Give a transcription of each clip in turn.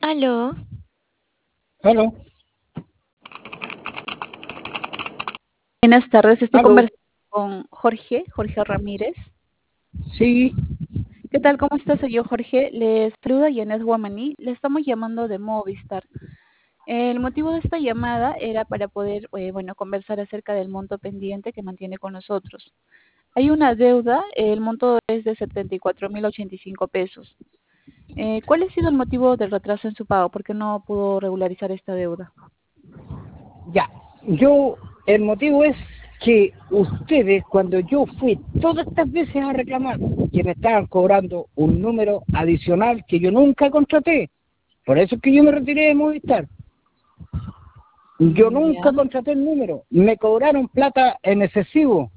Aló, Aló, Buenas tardes, estoy aló, conversando con Jorge Ramírez. sí, ¿Qué tal? ¿Cómo está, señor Jorge? Les saluda Yanet Guamaní. Le estamos llamando de Movistar. El motivo de esta llamada era para poder, conversar acerca del monto pendiente que mantiene con nosotros. Hay una deuda, el monto es de 74.085 pesos. ¿Cuál ha sido el motivo del retraso en su pago? ¿Por qué no pudo regularizar esta deuda? ya. El motivo es que ustedes, cuando yo fui todas estas veces a reclamar, que me estaban cobrando un número adicional que yo nunca contraté, por eso es que yo me retiré de Movistar. Yo nunca Ya. contraté el número, me cobraron plata en excesivo.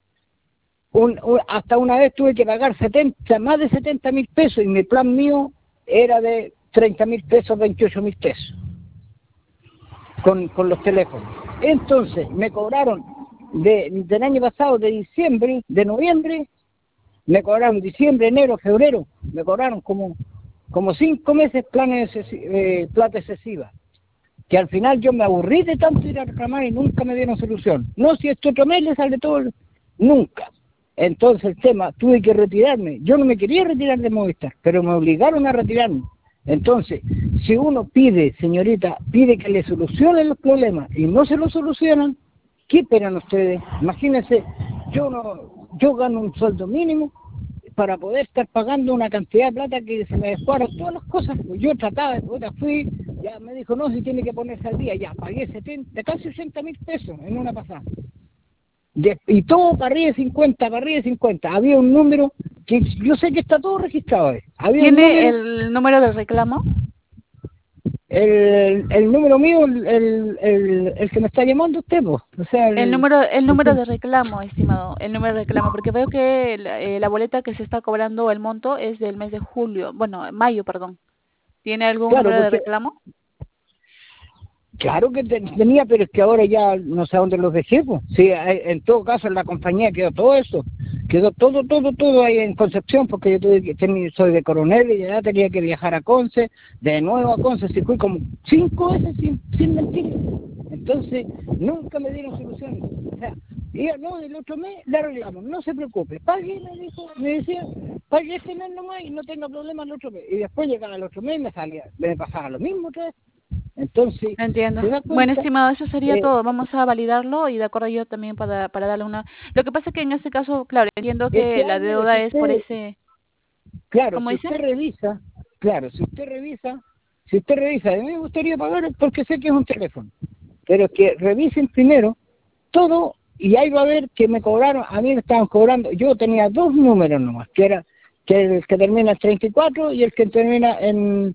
Hasta una vez tuve que pagar más de 70.000 pesos y mi plan mío era de 30.000 pesos, 28.000 pesos. Con los teléfonos. Entonces, me cobraron del año pasado, de diciembre, de noviembre, me cobraron diciembre, enero, febrero, me cobraron como 5 meses plata excesiva. Que al final yo me aburrí de tanto ir a reclamar y nunca me dieron solución. No, si este otro mes le sale todo, nunca. Entonces el tema, tuve que retirarme. Yo no me quería retirar de Movistar, pero me obligaron a retirarme. Entonces, si uno pide, señorita, pide que le solucionen los problemas y no se los solucionan, ¿qué esperan ustedes? Imagínense, yo gano un sueldo mínimo para poder estar pagando una cantidad de plata que se me descuadran todas las cosas. Yo trataba, fui, ya me dijo, no, si tiene que ponerse al día, ya pagué casi 80.000 pesos en una pasada. Y todo para arriba de 50, para arriba de 50. Había un número que yo sé que está todo registrado ahí. Había un ¿Tiene número, el número de reclamo? el número mío, el que me está llamando usted, pues. O sea, El número de reclamo, estimado, el número de reclamo, porque veo que la boleta que se está cobrando, el monto es del mes de julio, bueno, mayo, perdón. ¿Tiene algún claro, número de porque reclamo? claro que tenía, pero es que ahora ya no sé a dónde los dejé, pues. Sí, en todo caso en la compañía quedó todo eso. Quedó todo ahí en Concepción, porque yo soy de Coronel y ya tenía que viajar a Conce, de nuevo a Conce, si fui como 5 veces sin mentir. Entonces, nunca me dieron solución. O sea, no, el otro mes le arreglamos, no se preocupe, pague, me decía, pague este mes nomás y no tenga problema el otro mes. Y después llegaba el otro mes y me pasaba lo mismo otra vez. Entonces, Entiendo. ¿se da Bueno, cuenta? estimado, eso sería Eh, todo. Vamos a validarlo y de acuerdo yo también para darle una... Lo que pasa es que en este caso, claro, entiendo es que que la hay, mire, deuda es por ese... claro, ¿Cómo si dice? usted revisa, claro, si usted revisa, a mí me gustaría pagar porque sé que es un teléfono, pero que revisen primero todo y ahí va a ver que me cobraron, a mí me estaban cobrando, yo tenía 2 números nomás, que el que termina en 34 y el que termina en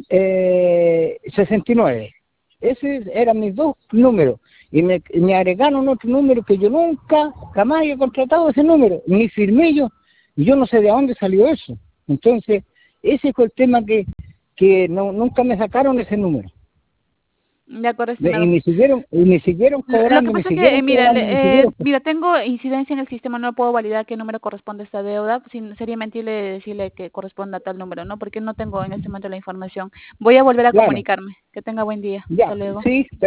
69. Esos eran mis 2 números. Y me agregaron otro número que yo nunca, jamás había contratado ese número, ni firmé yo. Y yo no sé de dónde salió eso. Entonces, ese fue el tema que nunca me sacaron ese número. De acuerdo, Y estimado. me siguieron Lo que cobrando, me pasa es que, siguieron cobrando, me siguieron. mira, tengo incidencia en el sistema, no puedo validar qué número corresponde a esta deuda, sería mentirle decirle que corresponde a tal número, ¿no? Porque no tengo en este momento la información. Voy a volver a Claro, comunicarme. Que tenga buen día. ya, Hasta luego. sí.